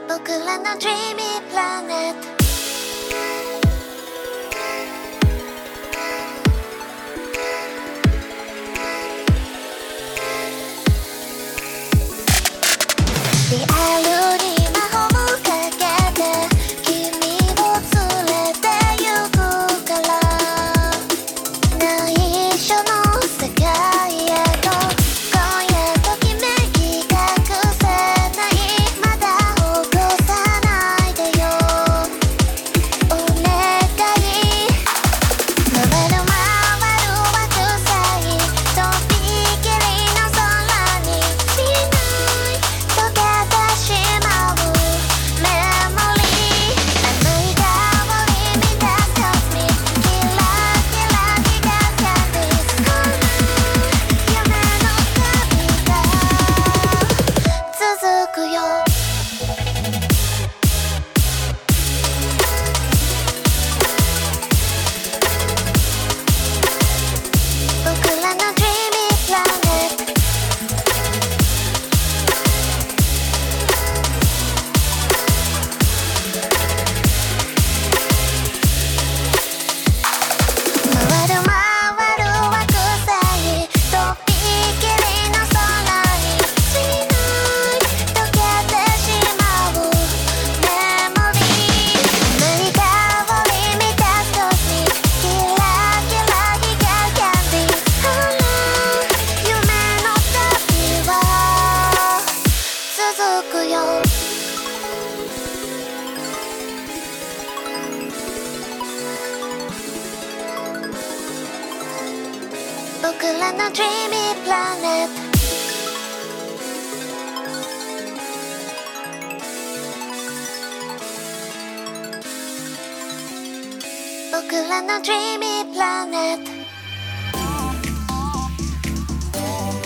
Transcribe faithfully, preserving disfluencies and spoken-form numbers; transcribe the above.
僕らの Dreamy Planetリアルに魔法かけて君を連れて行くから内緒の世界へと今夜ときめき隠せないまだ起こさないでよお願い回る回る惑星とびきりの空にしない溶けてしまうメモリー甘い香り満たす Cosmic キラキラ光るキャンディーこの夢の旅が続くよ僕らの Dreamy Planet回る回る惑星とびきりの空にしない溶けてしまうメモリー甘い香り満たす Cosmic キラキラ光るキャンディーあら夢の旅は続くよ僕らの Dreamy Planet 僕らの Dreamy Planet